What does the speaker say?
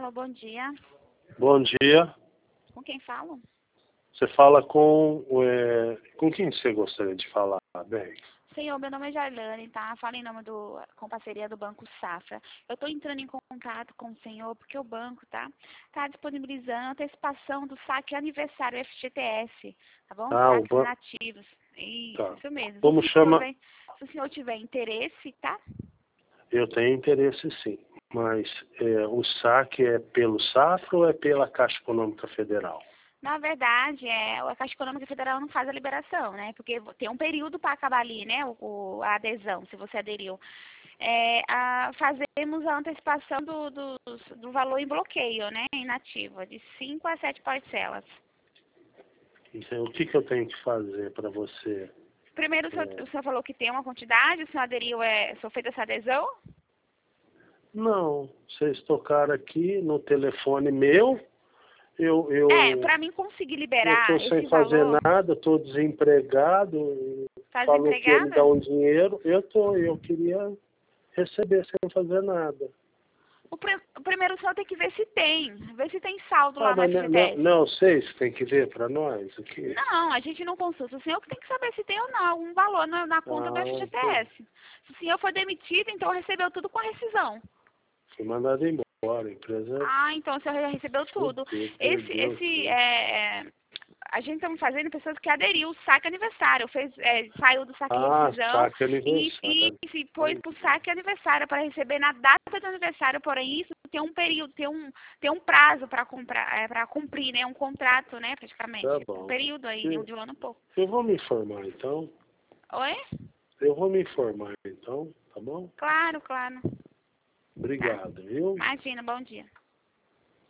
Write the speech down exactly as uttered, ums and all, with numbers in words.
Alô, bom dia. Bom dia. Com quem falo? Você fala com... É, com quem você gostaria de falar, bem? Senhor, meu nome é Jarlane, tá? Fala em nome do... com parceria do Banco Safra. Eu estou entrando em contato com o senhor porque o banco, tá? Tá disponibilizando a antecipação do saque aniversário F G T S, tá bom? Ah, o Saques banco... inativos. Isso, Tá. isso mesmo. Como Se o senhor chama? tiver, se o senhor tiver interesse, tá? Eu tenho interesse, sim. Mas é, o saque é pelo Safra ou é pela Caixa Econômica Federal? Na verdade, é, a Caixa Econômica Federal não faz a liberação, né? Porque tem um período para acabar ali, né? O, o- a adesão, se você aderiu. É, a, fazemos a antecipação do, do, do valor em bloqueio, né? Inativo, de cinco a sete parcelas. Então, o que, que eu tenho que fazer para você? Primeiro, o senhor, É, o senhor falou que tem uma quantidade, o senhor aderiu, é, o senhor fez essa adesão? Não, vocês tocaram aqui no telefone meu. Eu É, eu para mim conseguir eu estou liberar sem esse fazer valor, nada, estou desempregado. tá Falou que ia me desempregada? dar um dinheiro. Eu tô, eu queria receber sem fazer nada. O, pr- o primeiro o senhor tem que ver se tem, ver se tem saldo Ah, lá no mas não, não, F G T S. não sei se tem que ver para nós aqui. Não, a gente não consulta. O senhor que tem que saber se tem ou não algum valor na, na conta do Ah, então, F G T S. Se o senhor for demitido, então recebeu tudo com a rescisão. fui mandado embora. A empresa Ah, então o senhor já recebeu tudo. fudeu, Esse, perdeu esse, tudo. é, é, a gente estamos fazendo pessoas que aderiu o saque aniversário, fez, é, saiu do saque Ah, rescisão saque e, e aniversário. se foi para o saque aniversário para receber na data do aniversário, porém isso tem um período, tem um, tem um prazo para comprar, é, para cumprir, né? Um contrato, né, Tá praticamente. Um bom. período aí, Eu, de um ano e pouco. eu vou me informar então. Oi? Eu vou me informar então, tá bom? Claro, claro. Tá. Obrigado, viu? Imagina, bom dia.